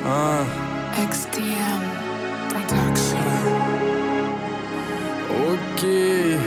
XDM Production. Окей,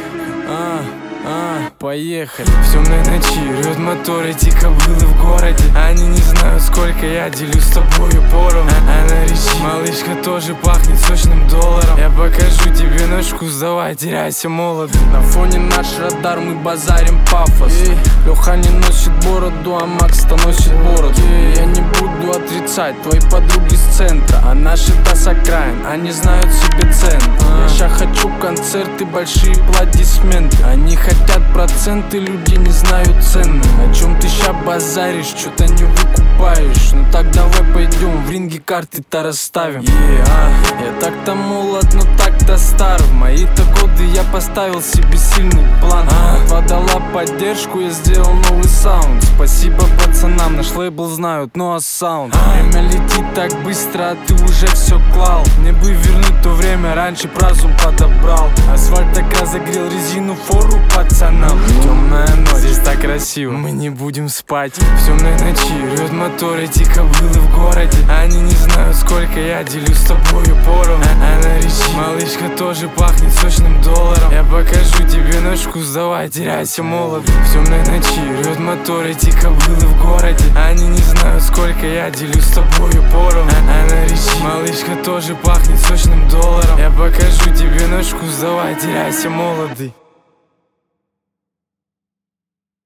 поехали. В темной ночи рвет моторы, дико было в городе. Они не знают, сколько я делю с тобою поровну. Она речит, малышка тоже пахнет сочным долларом. Я покажу тебе наш вкус, давай, теряйся молодо. На фоне наш радар, мы базарим пафос. Леха не носит бороду, а Макс-то носит бороду. Я не буду отрицать твои подруги с центра, а наши-то с окраин, они знают себе цену. Я ща хочу концерты, большие аплодисменты. Они хотят проценты, люди не знают цены. О чем ты ща базаришь, что-то не выкупаешь. Ну так давай пойдем, в ринге карты-то расставим. Я так-то молод, но так-то стар. В мои-то годы я поставил себе сильный план. Подала поддержку, я сделал новый саунд. Спасибо пацанам, наш лейбл знают, ну а саунд. Время летит так быстро, а ты уже все клал. Мне бы вернуть то время, раньше б разум подобрал. Асфальт так разогрел резину, фору пацанам. Темная ночь, здесь так красиво, мы не будем спать. В темной ночи рвет моторы, дико было в городе. Они не знают, сколько я делю с тобою поровну. Она речит, малышка тоже пахнет сочным долларом. Я покажу тебе наш вкус, давай, теряйся молодо. В темной ночи рвет моторы, дико было в городе. Они не знают, сколько я делю с тобою поровну. Она речит, малышка тоже пахнет сочным долларом. Я покажу тебе наш вкус, давай, теряйся молодый.